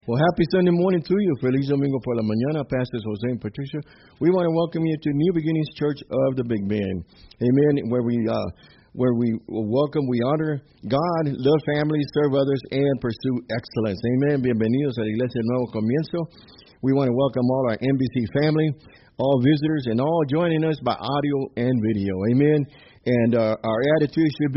Well, happy Sunday morning to you. Feliz domingo por la mañana, Pastors Jose and Patricia. We want to welcome you to New Beginnings Church of the Big Bend. Amen. Where we welcome, we honor God, love family, serve others, and pursue excellence. Amen. Bienvenidos a la Iglesia del Nuevo Comienzo. We want to welcome all our NBC family, all visitors, and all joining us by audio and video. Amen. And our attitude should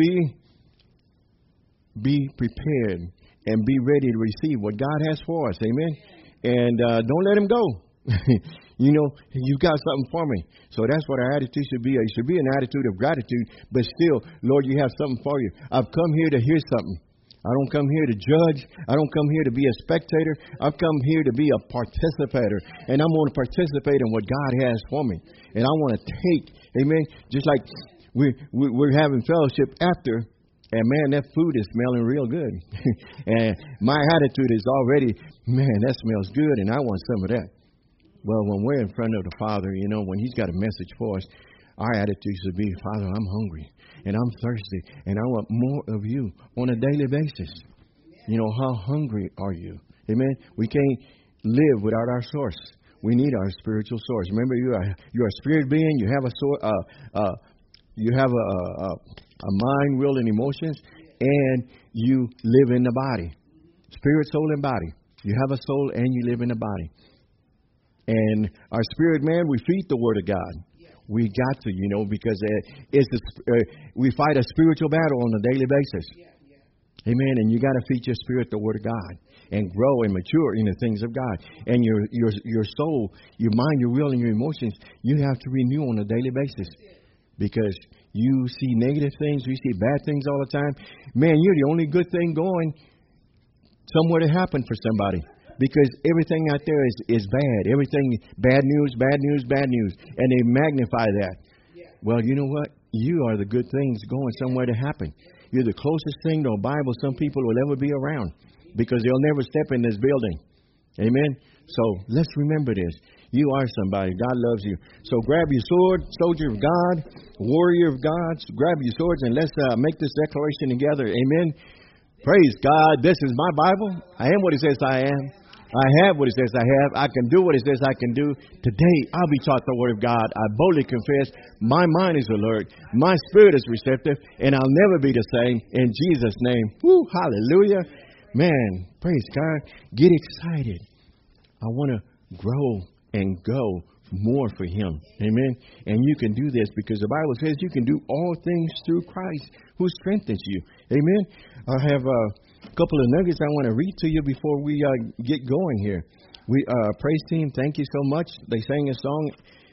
be prepared and be ready to receive what God has for us. Amen. And don't let him go. You know, you got something for me. So that's what our attitude should be. It should be an attitude of gratitude, but still, Lord, you have something for you. I've come here to hear something. I don't come here to judge. I don't come here to be a spectator. I've come here to be a participator. And I'm going to participate in what God has for me. And I want to take, amen, just like we're having fellowship after. And, man, that food is smelling real good. And my attitude is already, man, that smells good, and I want some of that. Well, when we're in front of the Father, you know, when he's got a message for us, our attitude should be, Father, I'm hungry, and I'm thirsty, and I want more of you on a daily basis. You know, how hungry are you? Amen? We can't live without our source. We need our spiritual source. Remember, you're a spirit being. You have a mind, will, and emotions, and you live in the body. Spirit, soul, and body. You have a soul, and you live in the body. And our spirit, man, we feed the Word of God. We got to, you know, because we fight a spiritual battle on a daily basis. Amen. And you got to feed your spirit the Word of God and grow and mature in the things of God. And your soul, your mind, your will, and your emotions, you have to renew on a daily basis. Because you see negative things, you see bad things all the time. Man, you're the only good thing going somewhere to happen for somebody. Because everything out there is bad. Everything, bad news, bad news, bad news. And they magnify that. Well, you know what? You are the good things going somewhere to happen. You're the closest thing to a Bible some people will ever be around. Because they'll never step in this building. Amen? So let's remember this. You are somebody. God loves you. So grab your sword, soldier of God, warrior of God. So grab your swords and let's make this declaration together. Amen. Praise God. This is my Bible. I am what it says I am. I have what it says I have. I can do what it says I can do. Today, I'll be taught the Word of God. I boldly confess. My mind is alert. My spirit is receptive. And I'll never be the same. In Jesus' name. Woo, hallelujah. Man, praise God. Get excited. I want to grow and go more for Him. Amen. And you can do this because the Bible says you can do all things through Christ who strengthens you. Amen. I have a couple of nuggets I want to read to you before we get going here. We praise team, thank you so much. They sang a song.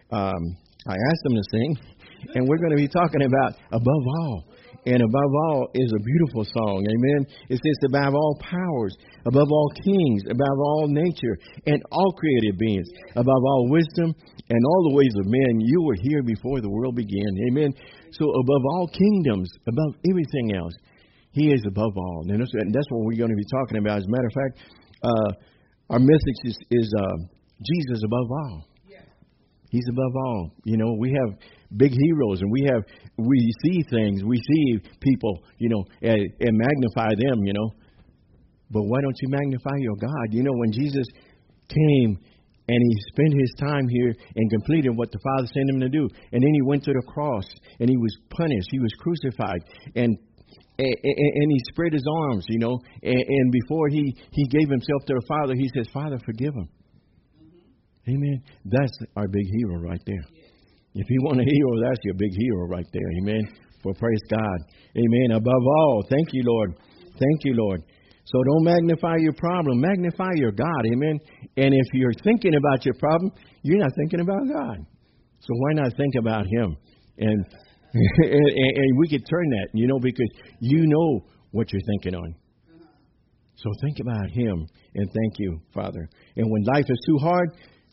I asked them to sing, and we're going to be talking about above all. And above all is a beautiful song. Amen. It says above all powers, above all kings, above all nature, and all created beings, above all wisdom and all the ways of men. You were here before the world began. Amen. So above all kingdoms, above everything else, He is above all. And that's what we're going to be talking about. As a matter of fact, our message is Jesus above all. He's above all. You know, we have big heroes, and we see things, we see people, you know, and magnify them, you know. But why don't you magnify your God? You know, when Jesus came and He spent His time here and completed what the Father sent Him to do, and then He went to the cross and He was punished, He was crucified, and He spread His arms, you know, and before He gave Himself to the Father, He says, Father, forgive them. Amen. That's our big hero right there. If you want a hero, that's your big hero right there. Amen. For praise God. Amen. Above all, thank you, Lord. Thank you, Lord. So don't magnify your problem. Magnify your God. Amen. And if you're thinking about your problem, you're not thinking about God. So why not think about Him? And we could turn that, you know, because you know what you're thinking on. So think about Him and thank you, Father. And when life is too hard,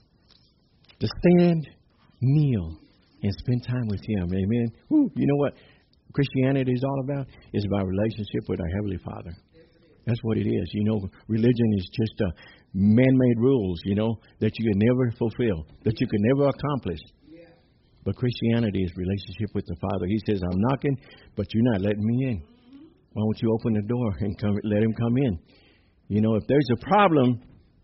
to stand, kneel, and spend time with Him. Amen. Woo, you know what Christianity is all about? It's about relationship with our Heavenly Father. That's what it is. You know, religion is just man-made rules, you know, that you can never fulfill, that you can never accomplish. But Christianity is relationship with the Father. He says, I'm knocking, but you're not letting me in. Why don't you open the door and let Him come in? You know, if there's a problem,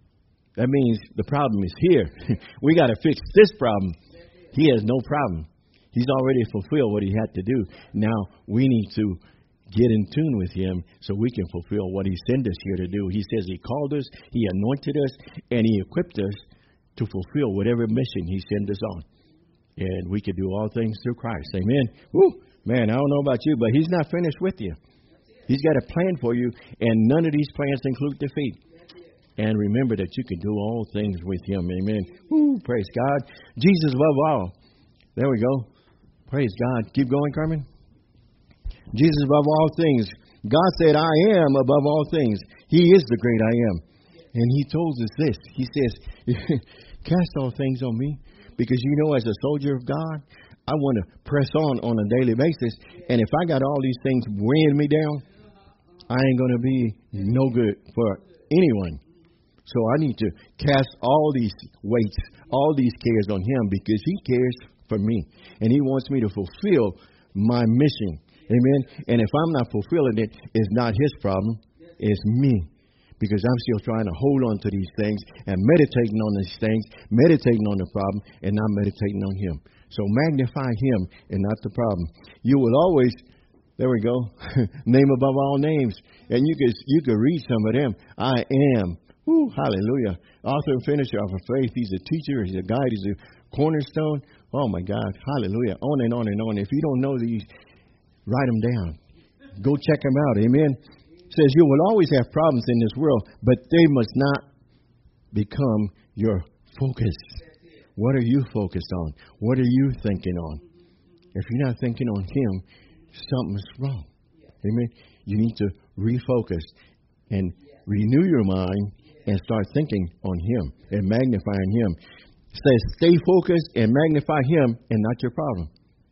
That means the problem is here. We got to fix this problem. He has no problem. He's already fulfilled what he had to do. Now we need to get in tune with him so we can fulfill what he sent us here to do. He says he called us, he anointed us, and he equipped us to fulfill whatever mission he sent us on. And we can do all things through Christ. Amen. Woo. Man, I don't know about you, but he's not finished with you. He's got a plan for you, and none of these plans include defeat. And remember that you can do all things with him. Amen. Woo, praise God. Jesus above all. There we go. Praise God. Keep going, Carmen. Jesus above all things. God said, I am above all things. He is the great I am. And he told us this. He says, cast all things on me. Because as a soldier of God, I want to press on a daily basis. And if I got all these things weighing me down, I ain't going to be no good for anyone. So I need to cast all these weights, all these cares on him, because he cares for me. And he wants me to fulfill my mission. Amen. And if I'm not fulfilling it, it's not his problem. It's me. Because I'm still trying to hold on to these things and meditating on these things, meditating on the problem, and not meditating on him. So magnify him and not the problem. You will always, there we go, name above all names. And you could read some of them. I am. Woo, hallelujah. Author and finisher of our faith. He's a teacher. He's a guide. He's a cornerstone. Oh, my God. Hallelujah. On and on and on. If you don't know these, write them down. Go check them out. Amen. It says you will always have problems in this world, but they must not become your focus. What are you focused on? What are you thinking on? If you're not thinking on him, something's wrong. Amen. You need to refocus and renew your mind and start thinking on him and magnifying him. It says stay focused and magnify him and not your problem.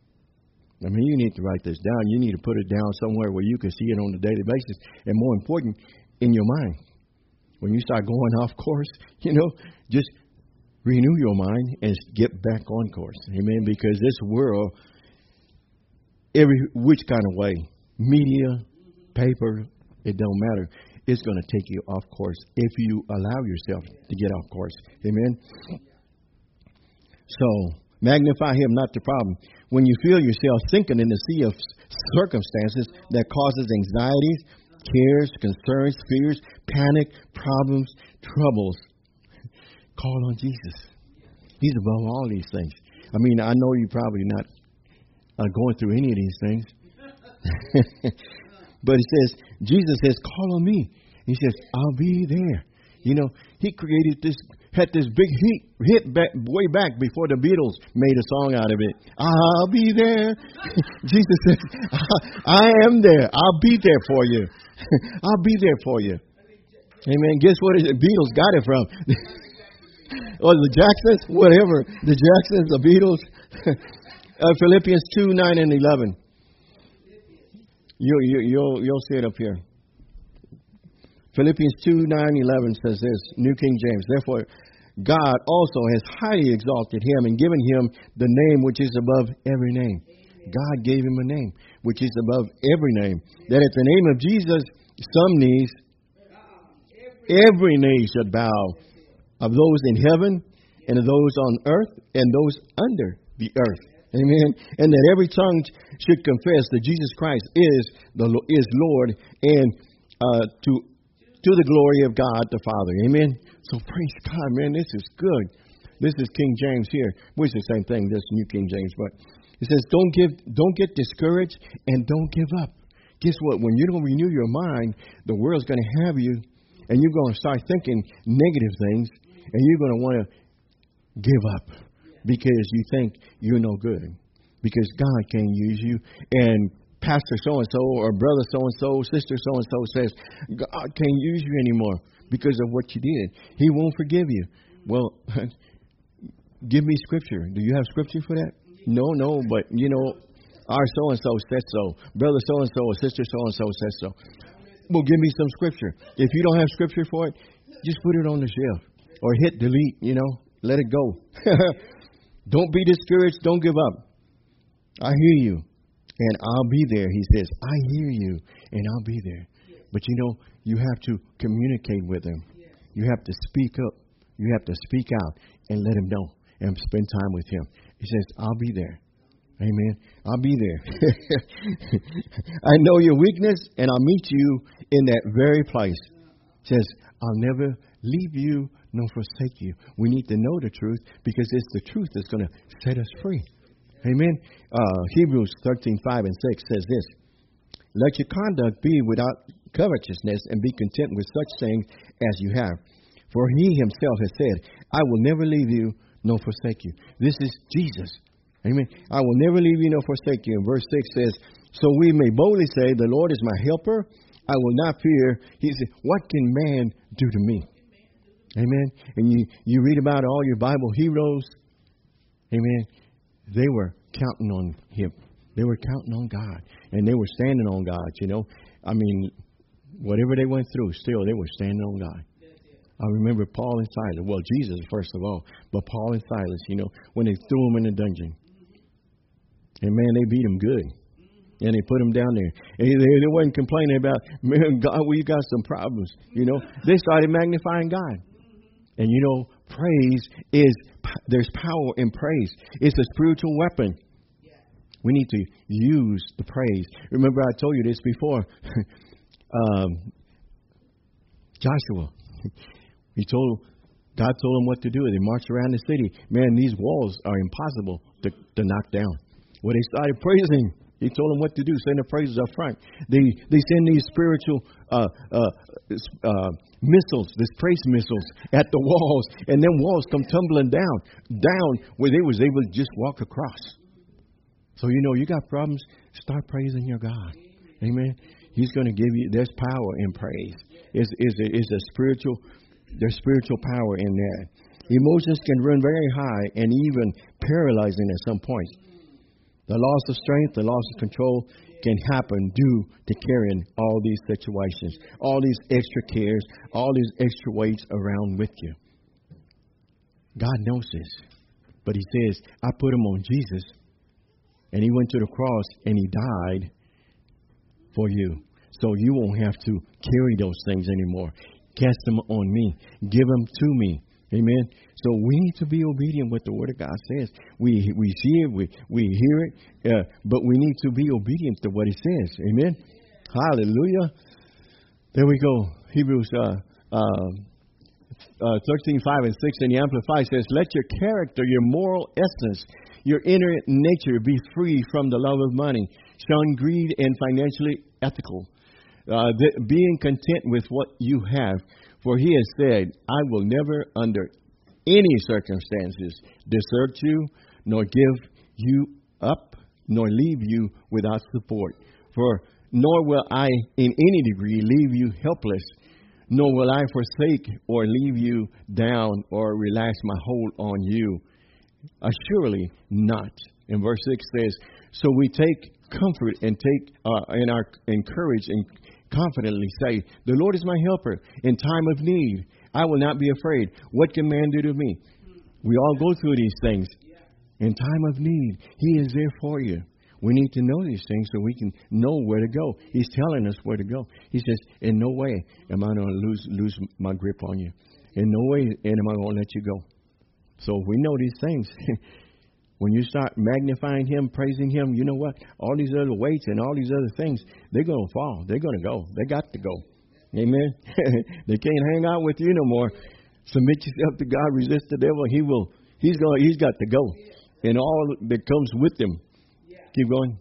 I mean, you need to write this down. You need to put it down somewhere where you can see it on a daily basis. And more important, in your mind. When you start going off course, just renew your mind and get back on course. Amen. Because this world, which kind of way, media, paper, it don't matter. It's going to take you off course if you allow yourself to get off course. Amen. So, magnify him, not the problem. When you feel yourself sinking in the sea of circumstances that causes anxieties, cares, concerns, fears, panic, problems, troubles, call on Jesus. He's above all these things. I mean, I know you're probably not going through any of these things. But he says, Jesus says, call on me. He says, I'll be there. He created this, had this big hit back, way back before the Beatles made a song out of it. I'll be there. Jesus says, I am there. I'll be there for you. I'll be there for you. Amen. Guess what the Beatles got it from? Or the Jacksons? Whatever. The Jacksons, the Beatles. Philippians 2, 9 and 11. You'll see it up here. Philippians 2, 9, 11 says this, New King James. Therefore, God also has highly exalted him and given him the name which is above every name. God gave him a name which is above every name. That at the name of Jesus, some knees, every knee should bow, of those in heaven and of those on earth and those under the earth. Amen. And that every tongue should confess that Jesus Christ is Lord, and to the glory of God the Father. Amen. So praise God, man. This is good. This is King James here. Which is the same thing. This New King James, but it says, don't get discouraged and don't give up. Guess what? When you don't renew your mind, the world's going to have you, and you're going to start thinking negative things, and you're going to want to give up because you think you're no good, because God can't use you, and Pastor so-and-so or brother so-and-so, sister so-and-so says, God can't use you anymore because of what you did. He won't forgive you. Well, give me scripture. Do you have scripture for that? No, but our so-and-so said so. Brother so-and-so or sister so-and-so said so. Well, give me some scripture. If you don't have scripture for it, just put it on the shelf or hit delete, let it go. Don't be discouraged. Don't give up. I hear you. And I'll be there, he says. I hear you, and I'll be there. But you have to communicate with him. You have to speak up You have to speak out and let him know and spend time with him. He says, I'll be there. Amen. I'll be there. I know your weakness, and I'll meet you in that very place. He says, I'll never leave you nor forsake you. We need to know the truth because it's the truth that's going to set us free. Amen. Hebrews 13:5 and 6 says this. Let your conduct be without covetousness and be content with such things as you have. For he himself has said, I will never leave you nor forsake you. This is Jesus. Amen. I will never leave you nor forsake you. And verse 6 says, so we may boldly say, the Lord is my helper. I will not fear. He said, what can man do to me? Amen. And you read about all your Bible heroes. Amen. They were counting on him. They were counting on God. And they were standing on God, you know. I mean, whatever they went through, still they were standing on God. I remember Paul and Silas. Well, Jesus, first of all. But Paul and Silas, you know, when they threw them in the dungeon. And, man, they beat them good. And they put them down there. And they weren't complaining about, man, God, we got some problems. You know, they started magnifying God. And, you know, there's power in praise. It's a spiritual weapon. We need to use the praise. Remember, I told you this before. Joshua, God told him what to do. They marched around the city. Man, these walls are impossible to knock down. Well, they started praising. He told them what to do. Send the praises up front. They send these spiritual missiles, these praise missiles at the walls, and then walls come tumbling down where they was able to just walk across. So, you know, you got problems, start praising your God. Amen. He's going to give you, there's power in praise. There's spiritual power in that. Emotions can run very high and even paralyzing at some point. The loss of strength, the loss of control can happen due to carrying all these situations, all these extra cares, all these extra weights around with you. God knows this. But he says, I put them on Jesus. And he went to the cross and he died for you. So you won't have to carry those things anymore. Cast them on me. Give them to me. Amen. So we need to be obedient what the Word of God says. We see it, we hear it, but we need to be obedient to what it says. Amen. Hallelujah. There we go. Hebrews 13:5 and 6 in the Amplified says, let your character, your moral essence, your inner nature be free from the love of money, shun greed, and financially ethical. Being content with what you have. For he has said, I will never under any circumstances desert you, nor give you up, nor leave you without support. For nor will I in any degree leave you helpless, nor will I forsake or leave you down or relax my hold on you. Assuredly not. And verse 6 says, so we take comfort and encourage and confidently say, the Lord is my helper in time of need. I will not be afraid. What can man do to me? We all go through these things. In time of need, he is there for you. We need to know these things so we can know where to go. He's telling us where to go. He says, in no way am I going to lose my grip on you. In no way am I going to let you go. So if we know these things, when you start magnifying him, praising him, you know what? All these other weights and all these other things, they're going to fall. They're going to go. They got to go. Amen. They can't hang out with you no more. Submit yourself to God. Resist the devil. He's got to go. And all that comes with him. Keep going.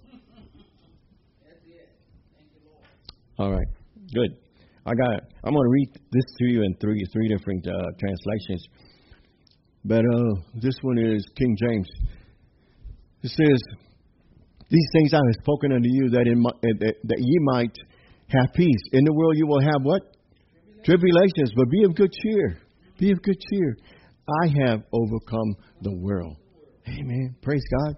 All right. Good. I'm going to read this to you in three different translations. But this one is King James. It says, these things I have spoken unto you that ye might have peace. In the world you will have what? Tribulations. But be of good cheer. Be of good cheer. I have overcome the world. Amen. Praise God.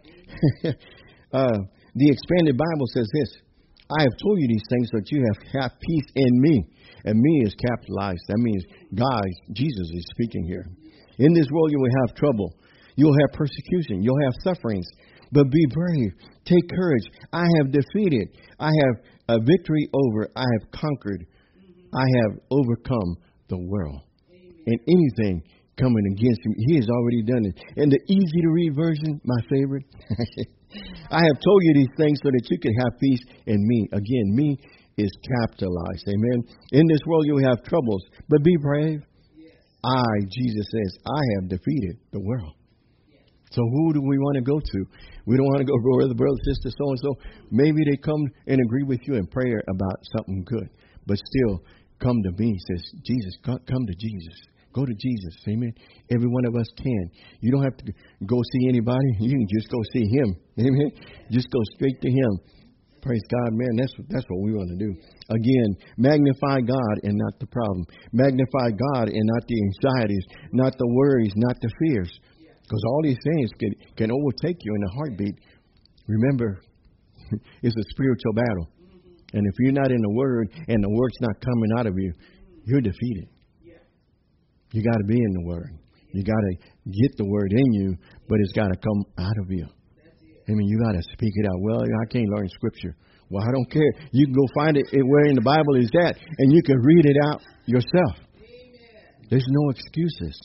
The Expanded Bible says this. I have told you these things so that you have peace in me. And me is capitalized. That means God, Jesus is speaking here. In this world you will have trouble. You'll have persecution. You'll have sufferings. But be brave. Take courage. I have defeated. I have a victory over. I have conquered. I have overcome the world. And anything coming against him. He has already done it. And the easy to read version, my favorite. I have told you these things so that you can have peace in me. Again, me is capitalized. Amen. In this world you'll have troubles, but be brave. Jesus says, I have defeated the world. So who do we want to go to? We don't want to go brother, sister, so-and-so. Maybe they come and agree with you in prayer about something good. But still, come to me. Says Jesus, come to Jesus. Go to Jesus. Amen. Every one of us can. You don't have to go see anybody. You can just go see him. Amen. Just go straight to him. Praise God, man. That's what we want to do. Again, magnify God and not the problem. Magnify God and not the anxieties, not the worries, not the fears. Because all these things can overtake you in a heartbeat. Remember, it's a spiritual battle. And if you're not in the Word and the Word's not coming out of you, you're defeated. You got to be in the Word. You got to get the Word in you, but it's got to come out of you. I mean, you got to speak it out. Well, I can't learn Scripture. Well, I don't care. You can go find it where in the Bible is that, and you can read it out yourself. There's no excuses.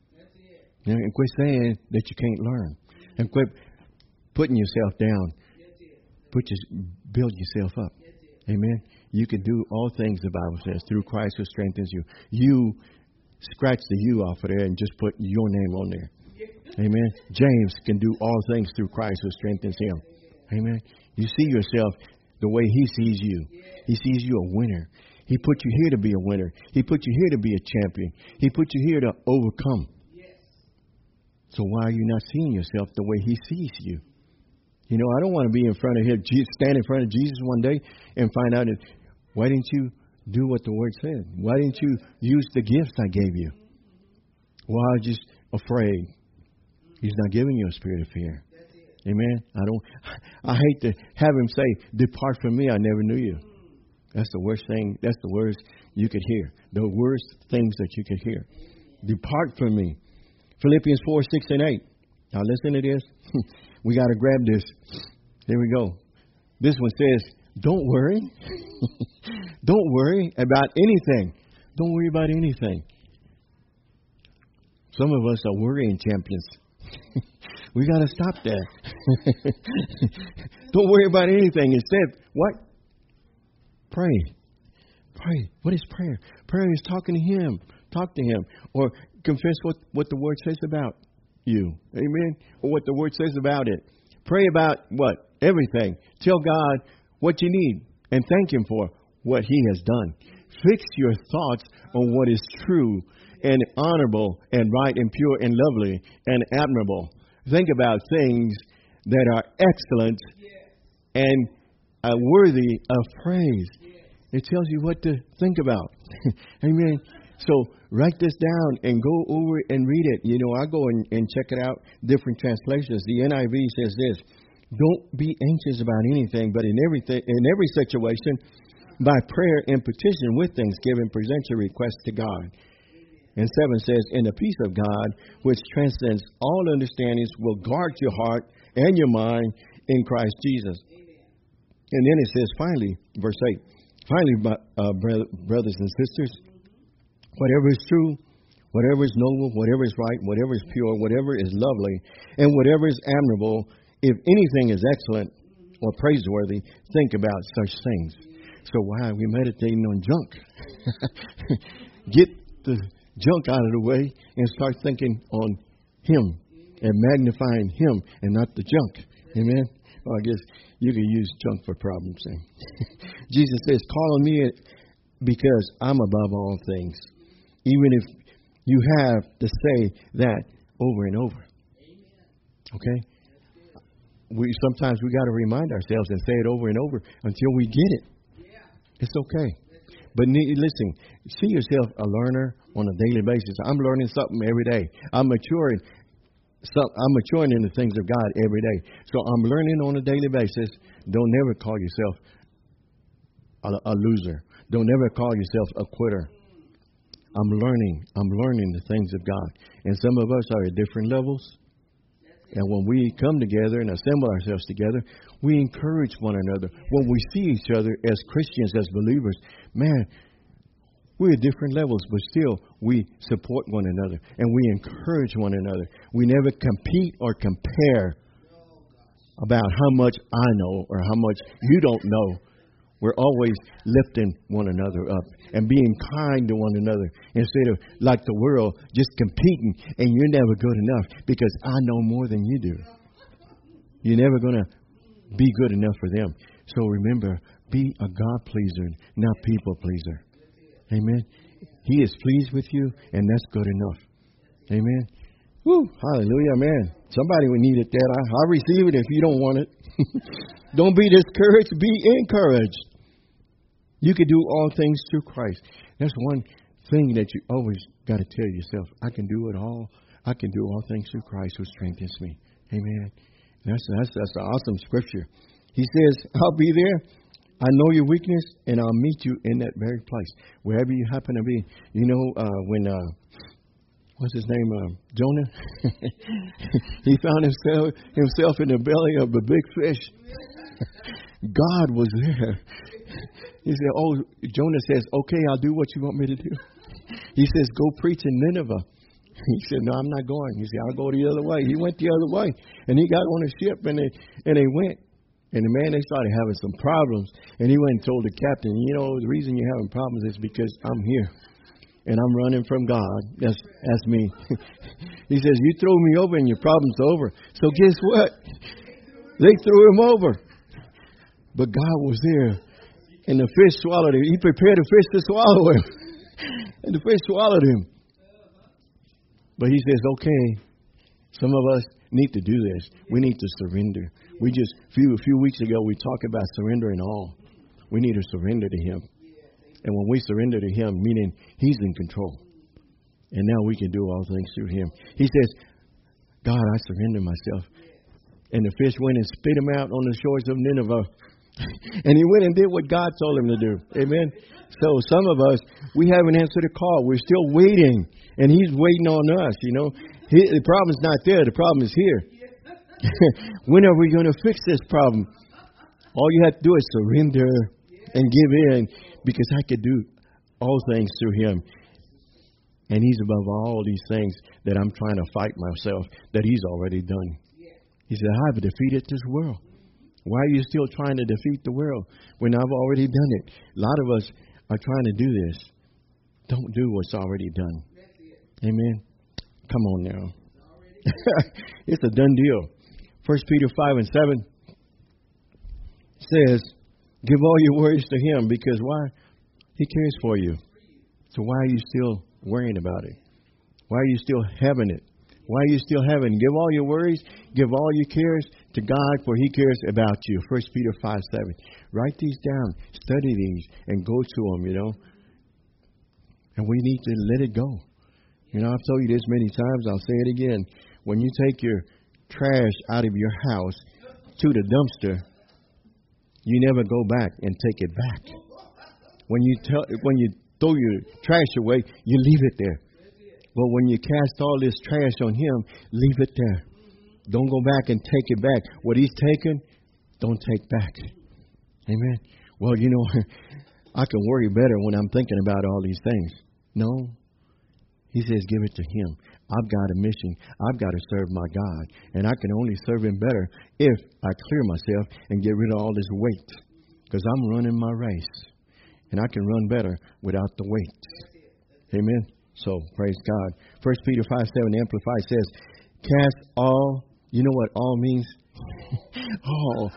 And quit saying that you can't learn. And quit putting yourself down. Build yourself up. Amen. You can do all things, the Bible says, through Christ who strengthens you. You scratch the you off of there and just put your name on there. Amen. James can do all things through Christ who strengthens him. Amen. You see yourself the way he sees you. He sees you a winner. He put you here to be a winner. He put you here to be a champion. He put you here to overcome. So why are you not seeing yourself the way he sees you? You know, I don't want to be in front of him, stand in front of Jesus one day and find out, why didn't you do what the Word said? Why didn't you use the gifts I gave you? Well, I was just afraid. He's not giving you a spirit of fear. Amen. I hate to have him say, depart from me, I never knew you. That's the worst thing. That's the worst you could hear. The worst things that you could hear. Depart from me. Philippians 4, 6, and 8. Now listen to this. We got to grab this. Here we go. This one says, don't worry. Don't worry about anything. Don't worry about anything. Some of us are worrying champions. We got to stop that. Don't worry about anything. Instead, what? Pray. Pray. What is prayer? Prayer is talking to him. Talk to him. Or confess what the Word says about you. Amen? Or what the Word says about it. Pray about what? Everything. Tell God what you need and thank him for what he has done. Fix your thoughts on what is true and honorable and right and pure and lovely and admirable. Think about things that are excellent and worthy of praise. It tells you what to think about. Amen. So write this down and go over it and read it. You know, I go and check it out, different translations. The NIV says this: don't be anxious about anything, but in every situation, by prayer and petition with thanksgiving, present your request to God. And 7 says, and the peace of God, which transcends all understandings, will guard your heart and your mind in Christ Jesus. And then it says, finally, verse 8, finally, brothers and sisters, whatever is true, whatever is noble, whatever is right, whatever is pure, whatever is lovely, and whatever is admirable, if anything is excellent or praiseworthy, think about such things. So why are we meditating on junk? Get the junk out of the way and start thinking on him and magnifying him and not the junk. Amen? Well, I guess you can use junk for problems. Jesus says, call on me because I'm above all things. Even if you have to say that over and over. Okay? Sometimes we got to remind ourselves and say it over and over until we get it. It's okay. But listen, see yourself a learner on a daily basis. I'm learning something every day. I'm maturing in the things of God every day. So I'm learning on a daily basis. Don't never call yourself a loser. Don't ever call yourself a quitter. I'm learning the things of God. And some of us are at different levels. And when we come together and assemble ourselves together, we encourage one another. When we see each other as Christians, as believers, man, We're at different levels, but still we support one another and we encourage one another. We never compete or compare about how much I know or how much you don't know. We're always lifting one another up and being kind to one another instead of like the world just competing and you're never good enough because I know more than you do. You're never going to be good enough for them. So remember, be a God pleaser, not people pleaser. Amen. He is pleased with you, and that's good enough. Amen. Woo, hallelujah, man. Somebody would need it that. I'll receive it if you don't want it. Don't be discouraged. Be encouraged. You can do all things through Christ. That's one thing that you always got to tell yourself. I can do it all. I can do all things through Christ who strengthens me. Amen. That's an awesome scripture. He says, I'll be there. I know your weakness, and I'll meet you in that very place, wherever you happen to be. You know, when, what's his name, Jonah? He found himself in the belly of a big fish. God was there. He said, Jonah says, okay, I'll do what you want me to do. He says, go preach in Nineveh. He said, no, I'm not going. He said, I'll go the other way. He went the other way, and he got on a ship, and they went. And the man, they started having some problems. And he went and told the captain, you know, the reason you're having problems is because I'm here. And I'm running from God. That's me. He says, you throw me over and your problem's over. So guess what? They threw him over. But God was there. And the fish swallowed him. He prepared the fish to swallow him. And the fish swallowed him. But he says, okay, some of us need to do this. We need to surrender. We just, a few weeks ago, we talked about surrendering all. We need to surrender to Him. And when we surrender to Him, meaning He's in control. And now we can do all things through Him. He says, God, I surrender myself. And the fish went and spit him out on the shores of Nineveh. And he went and did what God told him to do. Amen. So some of us, we haven't answered the call. We're still waiting. And He's waiting on us, you know. The problem's not there. The problem is here. When are we going to fix this problem? All you have to do is surrender and give in, because I could do all things through Him. And He's above all these things that I'm trying to fight myself, that He's already done. He said, I have defeated this world. Why are you still trying to defeat the world when I've already done it? A lot of us are trying to do this. Don't do what's already done. Amen. Come on now. It's a done deal. 1 Peter 5:7 says, give all your worries to Him, because why? He cares for you. So why are you still worrying about it? Why are you still having it? Why are you still having it? Give all your worries, give all your cares to God, for He cares about you. 1 Peter 5:7. Write these down, study these, and go to them, you know. And we need to let it go. You know, I've told you this many times, I'll say it again. When you take your trash out of your house to the dumpster, you never go back and take it back. When you throw your trash away, you leave it there. But when you cast all this trash on Him, leave it there. Don't go back and take it back. What He's taken, don't take back. Amen. Well, you know, I can worry better when I'm thinking about all these things. No. He says, give it to Him. I've got a mission. I've got to serve my God. And I can only serve Him better if I clear myself and get rid of all this weight. Because I'm running my race. And I can run better without the weight. Amen. So, praise God. 1 Peter 5:7 Amplified says, cast all. You know what all means? All.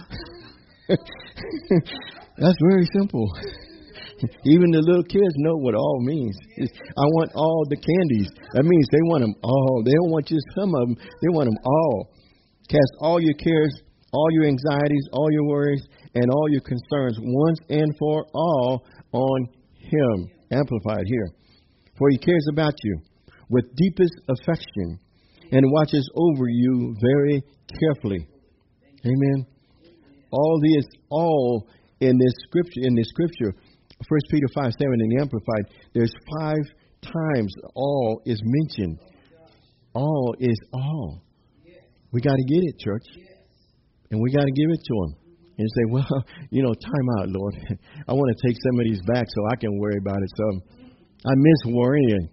That's very simple. Even the little kids know what all means. I want all the candies. That means they want them all. They don't want just some of them. They want them all. Cast all your cares, all your anxieties, all your worries, and all your concerns once and for all on Him. Amplified here. For He cares about you with deepest affection and watches over you very carefully. Amen. All in this scripture, 1 Peter 5:7 in the Amplified, there's 5 times all is mentioned. All is all. We got to get it, church. And we got to give it to Him. And say, well, you know, time out, Lord. I want to take some of these back so I can worry about it some. I miss worrying.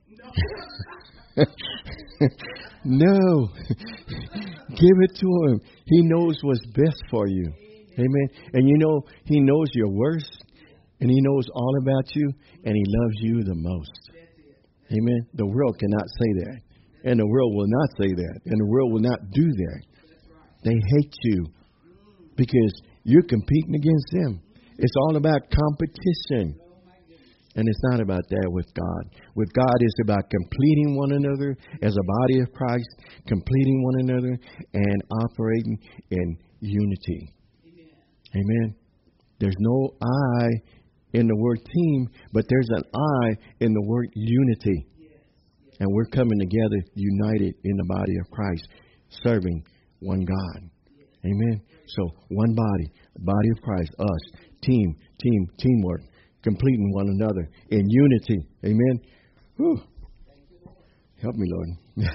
No. Give it to him. He knows what's best for you. Amen. And you know, he knows your worst, and he knows all about you, and he loves you the most. Amen. The world cannot say that. And the world will not say that. And the world will not do that. They hate you because you're competing against them. It's all about competition. And it's not about that with God. With God, it's about completing one another as a body of Christ, completing one another and operating in unity. Amen. There's no I in the word team, but there's an I in the word unity. And we're coming together united in the body of Christ, serving one God. Amen. So one body, the body of Christ, us, teamwork, completing one another in unity. Amen. Whew. Help me, Lord.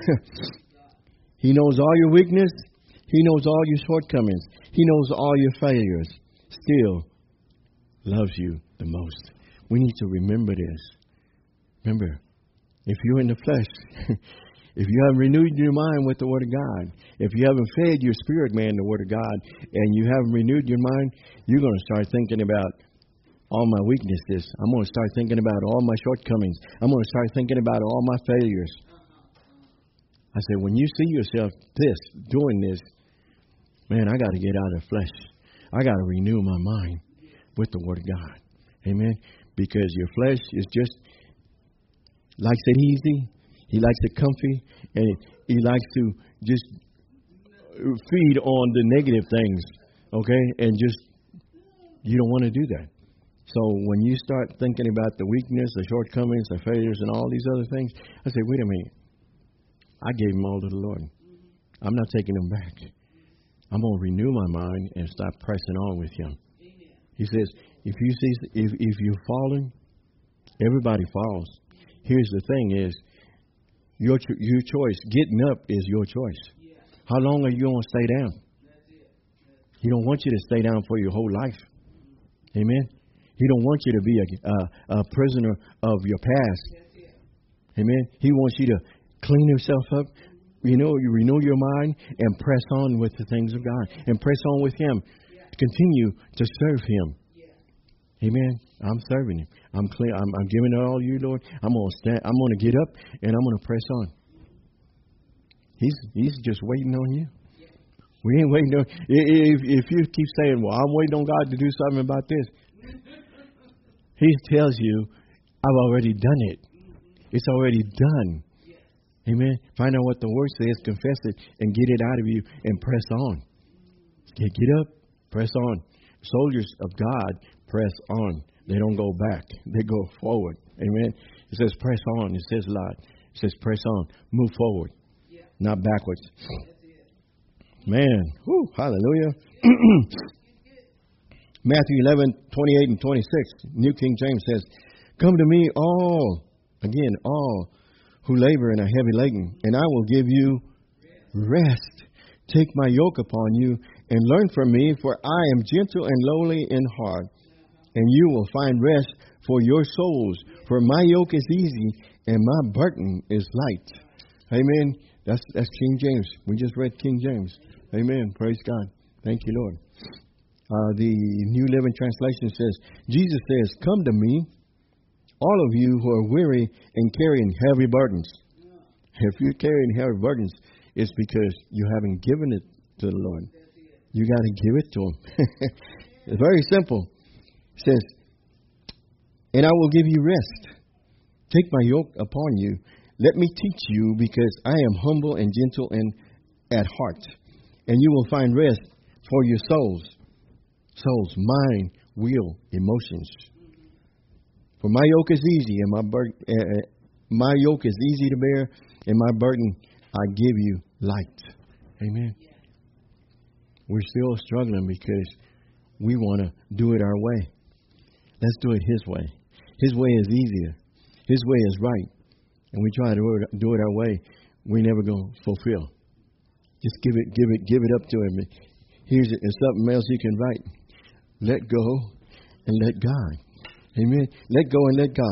He knows all your weakness. He knows all your shortcomings. He knows all your failures. Still loves you the most. We need to remember this. Remember, if you're in the flesh, if you haven't renewed your mind with the Word of God, if you haven't fed your spirit man the Word of God, and you haven't renewed your mind, you're going to start thinking about all my weaknesses. I'm going to start thinking about all my shortcomings. I'm going to start thinking about all my failures. I said, when you see yourself doing this, man, I got to get out of the flesh. I got to renew my mind with the Word of God. Amen. Because your flesh is just likes it easy. He likes it comfy, and he likes to just feed on the negative things. Okay, and just you don't want to do that. So when you start thinking about the weakness, the shortcomings, the failures, and all these other things, I say, wait a minute. I gave them all to the Lord. I'm not taking them back. I'm going to renew my mind and start pressing on with Him. He says, if you're falling, everybody falls. Here's the thing is, your choice, getting up is your choice. How long are you going to stay down? He don't want you to stay down for your whole life. Amen. He don't want you to be a prisoner of your past. Amen. He wants you to clean yourself up. You renew your mind and press on with the things of God and press on with Him. Continue to serve Him. Amen. I'm serving Him. I'm clean. I'm giving it all to you, Lord. I'm going to stand. I'm going to get up and I'm going to press on. He's just waiting on you. We ain't waiting on. If you keep saying, "Well, I'm waiting on God to do something about this," He tells you, "I've already done it. It's already done." Amen. Find out what the Word says, confess it, and get it out of you, and press on. Get up, press on. Soldiers of God press on. They don't go back. They go forward. Amen. It says press on. It says a lot. It says press on. Move forward, not backwards. Man. Whew, hallelujah. Matthew 11:28 and 26. New King James says, "Come to me all who labor and are heavy laden, and I will give you rest. Take my yoke upon you and learn from me, for I am gentle and lowly in heart, and you will find rest for your souls. For my yoke is easy and my burden is light." Amen. That's King James. We just read King James. Amen. Praise God. Thank you, Lord. The New Living Translation says, Jesus says, "Come to me, all of you who are weary and carrying heavy burdens." If you're carrying heavy burdens, it's because you haven't given it to the Lord. You got to give it to Him. It's very simple. It says, "And I will give you rest. Take my yoke upon you. Let me teach you, because I am humble and gentle and at heart. And you will find rest for your souls." Souls, mind, will, emotions. "For my yoke is easy and my yoke is easy to bear, and my burden I give you light." Amen. We're still struggling because we want to do it our way. Let's do it His way. His way is easier. His way is right. And we try to do it our way, we never going to fulfill. Just give it up to Him. Here's something else you can write. Let go and let God. Amen. Let go and let God.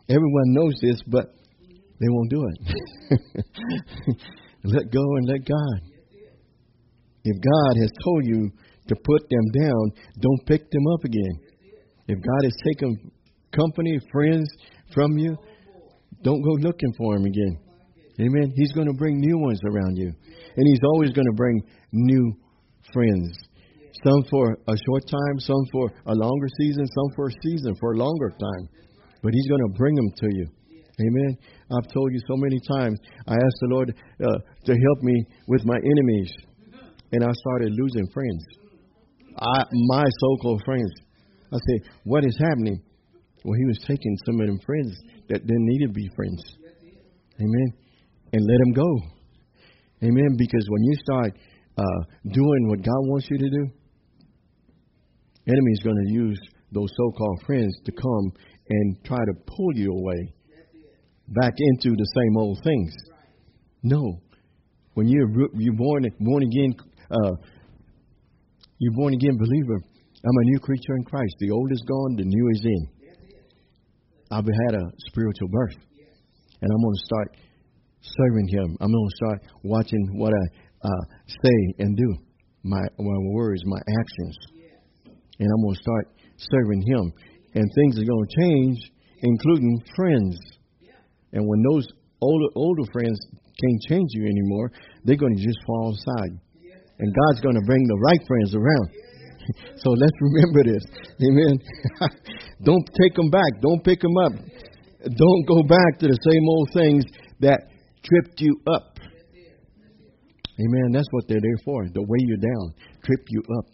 Everyone knows this, but they won't do it. Let go and let God. If God has told you to put them down, don't pick them up again. If God has taken company, friends from you, don't go looking for them again. Amen. He's going to bring new ones around you. And He's always going to bring new friends. Some for a short time, some for a longer season, some for a season, for a longer time. But He's going to bring them to you. Amen. I've told you so many times, I asked the Lord to help me with my enemies. And I started losing friends. My so-called friends. I said, what is happening? Well, He was taking some of them friends that didn't need to be friends. Amen. And let them go. Amen. Because when you start doing what God wants you to do, enemy is going to use those so-called friends to come and try to pull you away back into the same old things. No. When you're born again, you're born again believer. I'm a new creature in Christ. The old is gone, the new is in. I've had a spiritual birth, and I'm going to start serving Him. I'm going to start watching what I say and do, my words, my actions, and I'm going to start serving Him. And things are going to change, including friends. And when those older friends can't change you anymore, they're going to just fall aside. And God's going to bring the right friends around. So let's remember this. Amen. Don't take them back. Don't pick them up. Don't go back to the same old things that tripped you up. Amen. That's what they're there for. To weigh you down. Trip you up.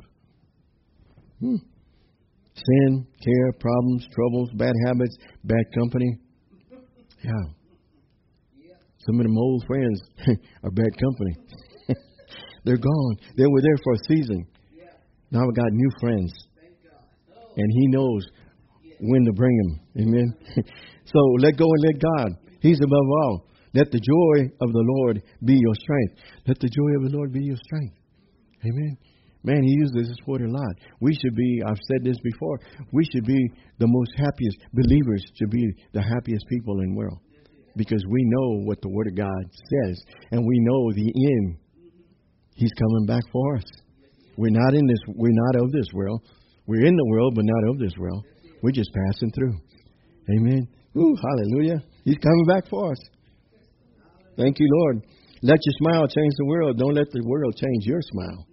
Sin, care, problems, troubles, bad habits, bad company. Yeah. Some of them old friends are bad company. They're gone. They were there for a season. Now we got new friends. And He knows when to bring them. Amen. So let go and let God. He's above all. Let the joy of the Lord be your strength. Let the joy of the Lord be your strength. Amen. Man, He uses this word a lot. We should be, I've said this before, we should be the most happiest, believers should be the happiest people in the world. Because we know what the Word of God says. And we know the end. He's coming back for us. We're not of this world. We're in the world, but not of this world. We're just passing through. Amen. Ooh, hallelujah. He's coming back for us. Thank you, Lord. Let your smile change the world. Don't let the world change your smile.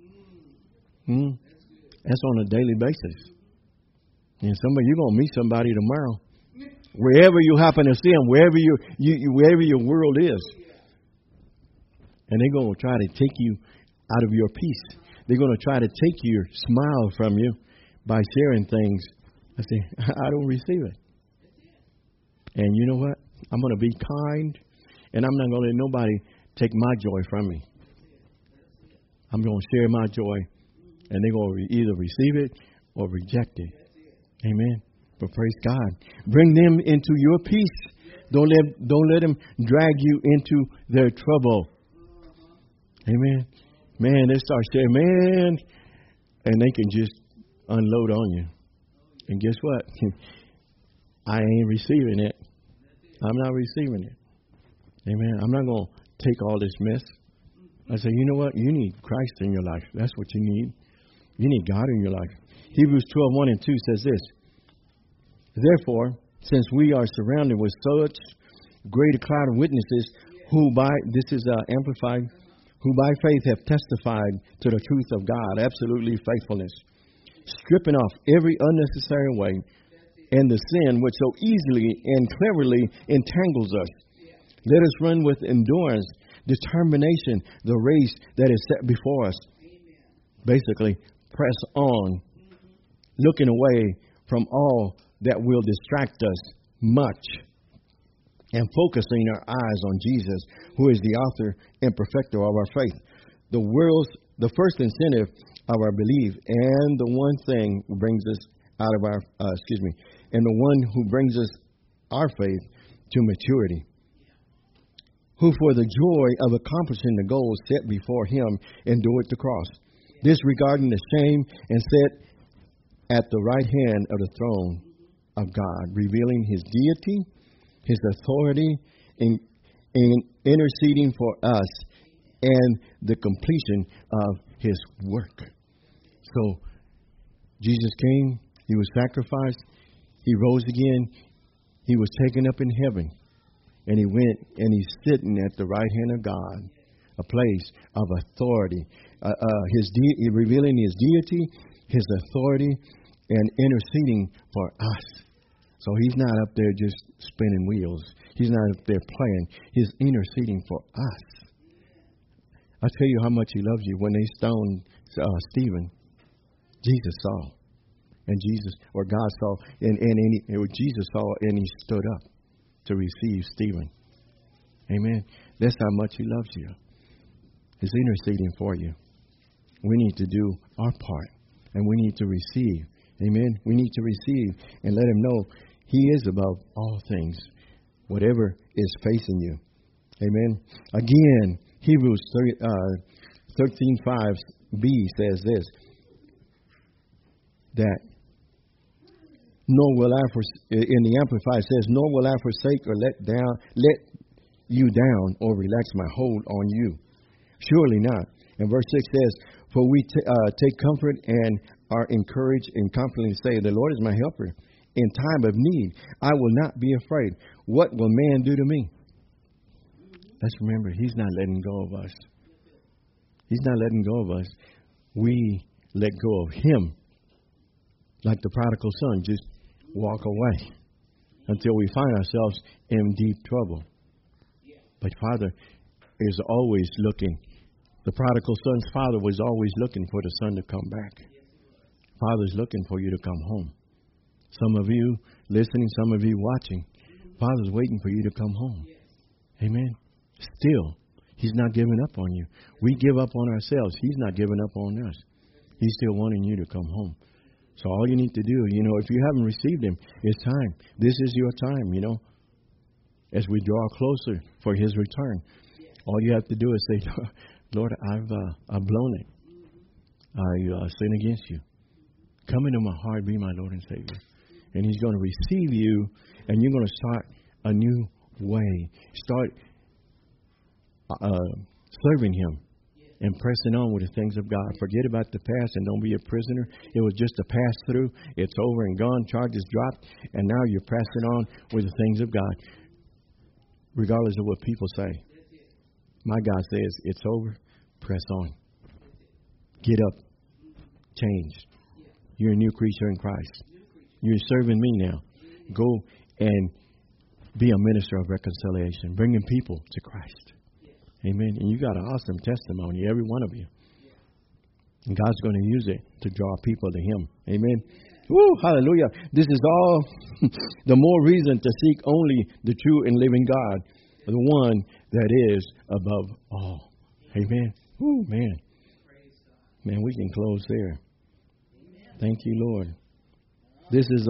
That's on a daily basis. And you're going to meet somebody tomorrow. Wherever you happen to see them, wherever your world is. And they're going to try to take you out of your peace. They're going to try to take your smile from you by sharing things. I say, I don't receive it. And you know what? I'm going to be kind, and I'm not going to let nobody take my joy from me. I'm going to share my joy, and they're going to either receive it or reject it. Amen. But praise God. Bring them into your peace. Don't let them drag you into their trouble. Amen. Man, they start sharing, man, and they can just unload on you. And guess what? I ain't receiving it. I'm not receiving it. Amen. I'm not going to take all this mess. I say, you know what? You need Christ in your life. That's what you need. You need God in your life. Hebrews 12:1 and 2 says this. Therefore, since we are surrounded with such great a cloud of witnesses who by faith have testified to the truth of God, absolutely faithfulness, stripping off every unnecessary way and the sin which so easily and cleverly entangles us. Let us run with endurance, determination, the race that is set before us. Basically, press on, looking away from all that will distract us much, and focusing our eyes on Jesus, who is the author and perfecter of our faith. The first incentive of our belief, and the one thing who brings us out of our, and the one who brings us our faith to maturity, who for the joy of accomplishing the goal set before Him endured the cross, disregarding the shame, and sat at the right hand of the throne of God, revealing His deity His authority in interceding for us, and the completion of His work. So, Jesus came, He was sacrificed, He rose again, He was taken up in heaven, and He went and He's sitting at the right hand of God, a place of authority, revealing His deity, His authority, and interceding for us. So He's not up there just spinning wheels. He's not up there playing. He's interceding for us. I'll tell you how much He loves you. When they stoned Stephen, Jesus saw. And Jesus, or God saw, and Jesus saw, and He stood up to receive Stephen. Amen. That's how much He loves you. He's interceding for you. We need to do our part, and we need to receive. Amen. We need to receive and let Him know He is above all things, whatever is facing you. Amen. Again, Hebrews 13:5b says this, that nor will I in the Amplified says, nor will I forsake or let you down or relax my hold on you. Surely not. And verse 6 says, for we take comfort and are encouraged and confidently say, the Lord is my helper. In time of need, I will not be afraid. What will man do to me? Let's remember, He's not letting go of us. He's not letting go of us. We let go of Him. Like the prodigal son, just walk away until we find ourselves in deep trouble. But Father is always looking. The prodigal son's father was always looking for the son to come back. Father's looking for you to come home. Some of you listening, some of you watching, Father's waiting for you to come home. Amen. Still, He's not giving up on you. We give up on ourselves. He's not giving up on us. He's still wanting you to come home. So all you need to do, if you haven't received Him, it's time. This is your time, as we draw closer for His return. All you have to do is say, Lord, I've blown it. I sin against you. Come into my heart, be my Lord and Savior. And He's going to receive you, and you're going to start a new way. Start serving Him and pressing on with the things of God. Forget about the past and don't be a prisoner. It was just a pass through. It's over and gone. Charges dropped, and now you're pressing on with the things of God, regardless of what people say. My God says, it's over. Press on. Get up. Change. You're a new creature in Christ. You're serving me now. Go and be a minister of reconciliation, bringing people to Christ. Amen. And you got an awesome testimony, every one of you. And God's going to use it to draw people to Him. Amen. Woo, hallelujah. This is all the more reason to seek only the true and living God, the one that is above all. Amen. Woo, man. Man, we can close there. Thank you, Lord. This is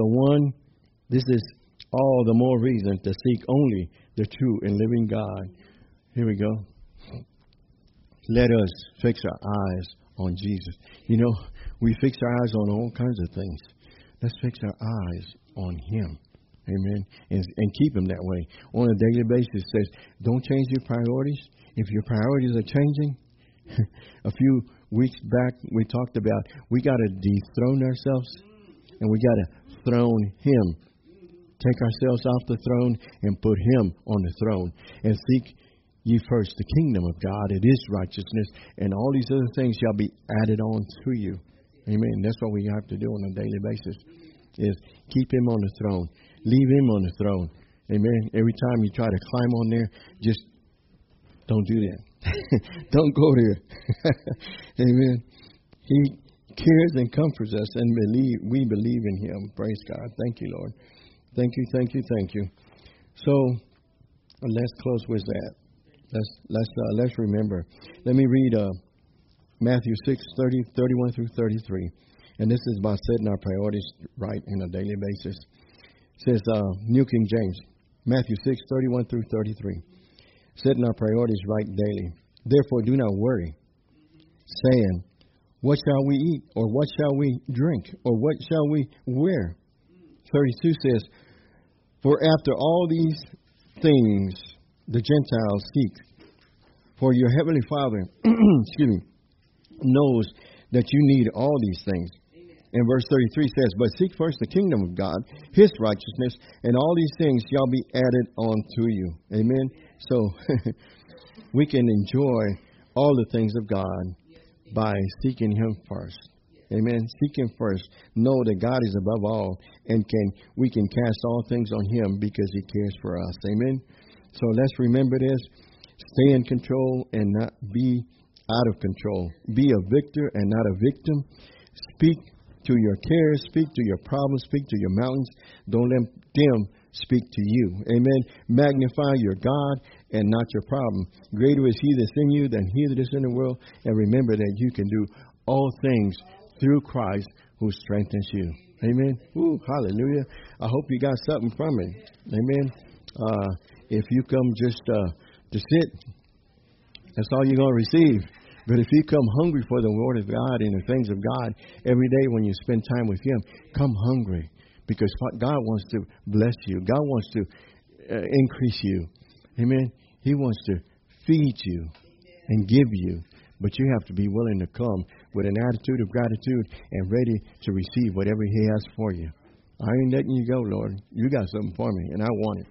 all the more reason to seek only the true and living God. Here we go. Let us fix our eyes on Jesus. We fix our eyes on all kinds of things. Let's fix our eyes on Him. Amen. And keep Him that way. On a daily basis, it says, don't change your priorities. If your priorities are changing, a few weeks back we talked about we got to dethrone ourselves and we got to throne Him. Take ourselves off the throne and put Him on the throne. And seek ye first the kingdom of God, it is righteousness, and all these other things shall be added on to you. Amen. That's what we have to do on a daily basis, is keep Him on the throne. Leave Him on the throne. Amen. Every time you try to climb on there, just don't do that. Don't go there. Amen. He cares and comforts us, and we believe in Him. Praise God. Thank you, Lord. Thank you, thank you, thank you. So let's close with that. Let's remember. Let me read Matthew 6:31 through 33. And this is about setting our priorities right on a daily basis. It says, New King James, Matthew 6:31 through 33. Setting our priorities right daily. Therefore, do not worry, saying, what shall we eat? Or what shall we drink? Or what shall we wear? 32 says, for after all these things the Gentiles seek. For your heavenly Father, excuse me, knows that you need all these things. And verse 33 says, but seek first the kingdom of God, His righteousness, and all these things shall be added unto you. Amen. So we can enjoy all the things of God by seeking Him first. Amen. Seek Him first. Know that God is above all, and we can cast all things on Him because He cares for us. Amen. So let's remember this. Stay in control and not be out of control. Be a victor and not a victim. Speak to your cares, speak to your problems, speak to your mountains. Don't let them speak to you. Amen. Magnify your God and not your problem. Greater is He that's in you than he that is in the world. And remember that you can do all things through Christ who strengthens you. Amen. Ooh, hallelujah. I hope you got something from it. Amen. If you come just to sit, that's all you're going to receive. But if you come hungry for the Word of God and the things of God every day when you spend time with Him, come hungry, because God wants to bless you. God wants to increase you. Amen. He wants to feed you and give you. But you have to be willing to come with an attitude of gratitude and ready to receive whatever He has for you. I ain't letting you go, Lord. You got something for me, and I want it.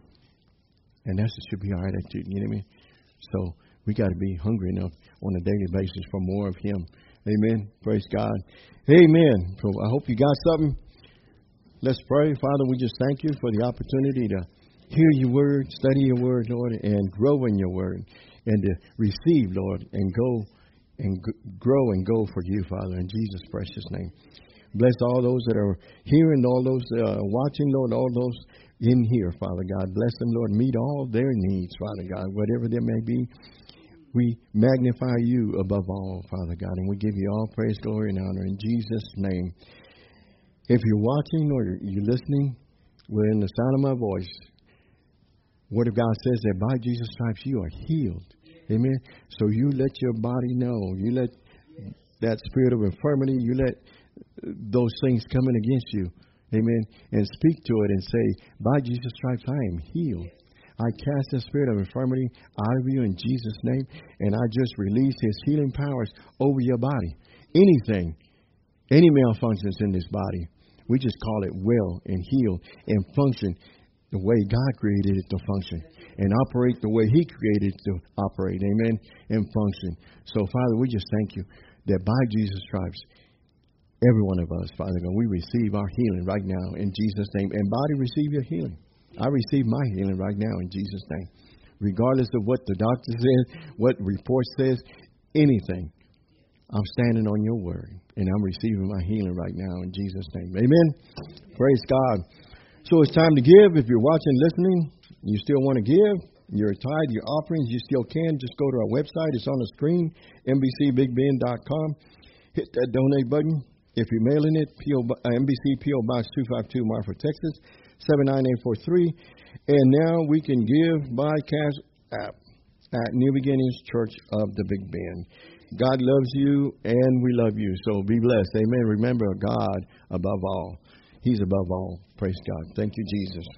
And that should be our attitude. You know what I mean? So we got to be hungry enough on a daily basis for more of Him. Amen. Praise God. Amen. So I hope you got something. Let's pray. Father, we just thank You for the opportunity to hear Your Word, study Your Word, Lord, and grow in Your Word, and to receive, Lord, and go and grow and go for You, Father, in Jesus' precious name. Bless all those that are here and all those watching, Lord, all those in here, Father God. Bless them, Lord. Meet all their needs, Father God, whatever there may be. We magnify You above all, Father God, and we give You all praise, glory, and honor in Jesus' name. If you're watching or you're listening within the sound of my voice, Word of God says that by Jesus' stripes you are healed. Amen. So you let your body know. You let that spirit of infirmity, you let those things coming against you, amen, and speak to it and say, by Jesus' stripes I am healed. I cast the spirit of infirmity out of you in Jesus' name, and I just release His healing powers over your body. Anything, any malfunctions in this body, we just call it well and heal and function the way God created it to function and operate the way He created it to operate, amen, and function. So, Father, we just thank You that by Jesus' stripes, every one of us, Father God, we receive our healing right now in Jesus' name. And body, receive your healing. I receive my healing right now in Jesus' name. Regardless of what the doctor says, what report says, anything, I'm standing on Your Word, and I'm receiving my healing right now in Jesus' name. Amen. Praise God. So it's time to give. If you're watching, listening, you still want to give, your tithe, your offerings, you still can. Just go to our website. It's on the screen, NBCBigBend.com. Hit that donate button. If you're mailing it, NBC P.O. Box 252, Marfa, Texas, 79843. And now we can give by cash app at New Beginnings Church of the Big Bend. God loves you, and we love you. So be blessed. Amen. Remember God above all. He's above all. Praise God. Thank you, Jesus.